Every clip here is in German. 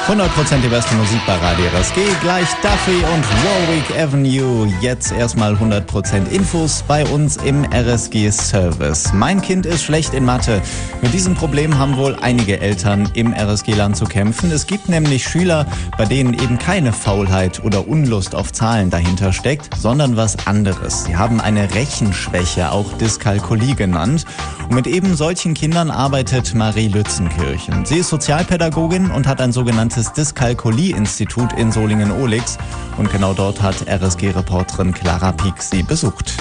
100% die beste Musik bei Radio RSG. Gleich Duffy und Warwick Avenue. Jetzt erstmal 100% Infos bei uns im RSG-Service. Mein Kind ist schlecht in Mathe. Mit diesem Problem haben wohl einige Eltern im RSG-Land zu kämpfen. Es gibt nämlich Schüler, bei denen eben keine Faulheit oder Unlust auf Zahlen dahinter steckt, sondern was anderes. Sie haben eine Rechenschwäche, auch Dyskalkulie genannt. Und mit eben solchen Kindern arbeitet Marie Lützenkirchen. Sie ist Sozialpädagogin und hat ein sogenanntes Dyskalkulie-Institut in Solingen-Ohlix. Und genau dort hat RSG-Reporterin Clara Pieck sie besucht.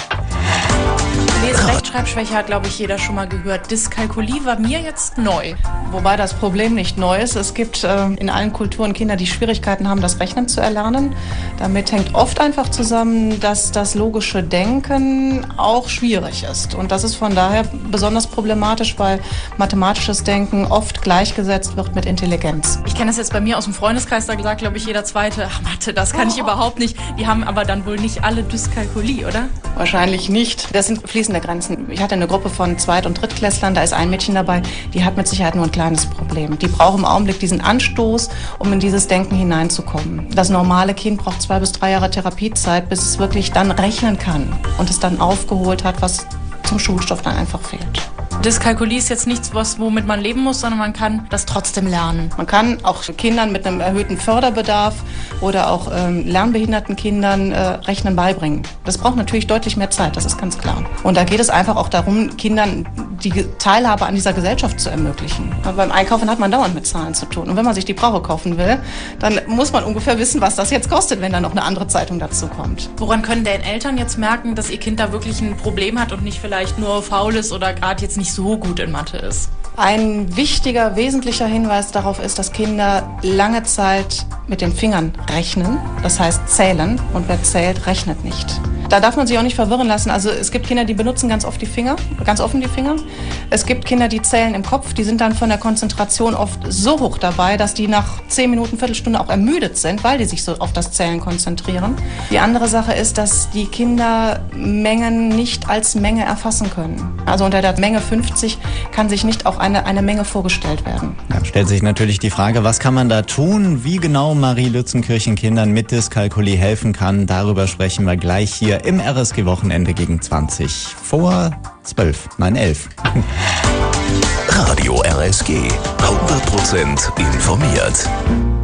Lese-Rechtschreibschwäche hat, glaube ich, jeder schon mal gehört. Dyskalkulie war mir jetzt neu. Wobei das Problem nicht neu ist. Es gibt in allen Kulturen Kinder, die Schwierigkeiten haben, das Rechnen zu erlernen. Damit hängt oft einfach zusammen, dass das logische Denken auch schwierig ist. Und das ist von daher besonders problematisch, weil mathematisches Denken oft gleichgesetzt wird mit Intelligenz. Ich kenne das jetzt bei mir aus dem Freundeskreis, da sagt, glaube ich, jeder Zweite, ach Mathe, das kann ich überhaupt nicht. Die haben aber dann wohl nicht alle Dyskalkulie, oder? Wahrscheinlich nicht. Das sind fließende Grenzen. Ich hatte eine Gruppe von Zweit- und Drittklässlern, da ist ein Mädchen dabei, die hat mit Sicherheit nur ein kleines Problem. Die braucht im Augenblick diesen Anstoß, um in dieses Denken hineinzukommen. Das normale Kind braucht 2 bis 3 Jahre Therapiezeit, bis es wirklich dann rechnen kann und es dann aufgeholt hat, was zum Schulstoff dann einfach fehlt. Dyskalkulie ist jetzt nichts, womit man leben muss, sondern man kann das trotzdem lernen. Man kann auch Kindern mit einem erhöhten Förderbedarf oder auch lernbehinderten Kindern Rechnen beibringen. Das braucht natürlich deutlich mehr Zeit, das ist ganz klar. Und da geht es einfach auch darum, Kindern die Teilhabe an dieser Gesellschaft zu ermöglichen. Aber beim Einkaufen hat man dauernd mit Zahlen zu tun. Und wenn man sich die Brauche kaufen will, dann muss man ungefähr wissen, was das jetzt kostet, wenn da noch eine andere Zeitung dazu kommt. Woran können denn Eltern jetzt merken, dass ihr Kind da wirklich ein Problem hat und nicht vielleicht nur faul ist oder gerade jetzt nicht so gut in Mathe ist? Ein wichtiger, wesentlicher Hinweis darauf ist, dass Kinder lange Zeit mit den Fingern rechnen, das heißt zählen, und wer zählt, rechnet nicht. Da darf man sich auch nicht verwirren lassen. Also es gibt Kinder, die benutzen ganz oft die Finger, ganz offen die Finger. Es gibt Kinder, die zählen im Kopf, die sind dann von der Konzentration oft so hoch dabei, dass die nach 10 Minuten, Viertelstunde auch ermüdet sind, weil die sich so auf das Zählen konzentrieren. Die andere Sache ist, dass die Kinder Mengen nicht als Menge erfassen können. Also unter der Menge 50 kann sich nicht auch eine Menge vorgestellt werden. Ja, stellt sich natürlich die Frage, was kann man da tun? Wie genau Marie Lützenkirchen Kindern mit Dyskalkulie helfen kann, darüber sprechen wir gleich hier im RSG-Wochenende gegen 20 vor 12, nein 11. Radio RSG, 100% informiert.